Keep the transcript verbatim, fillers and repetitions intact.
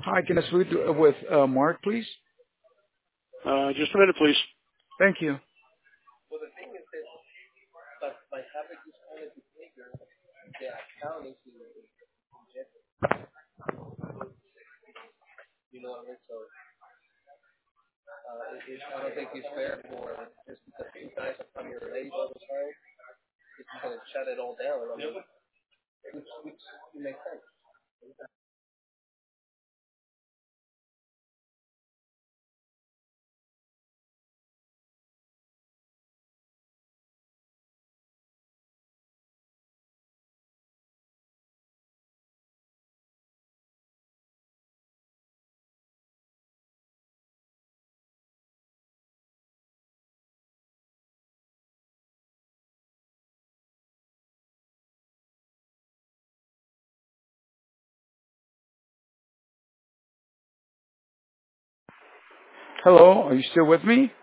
Hi, can I speak to- with uh, Mark, please? Uh, just a minute, please. Thank you. Hello, are you still with me?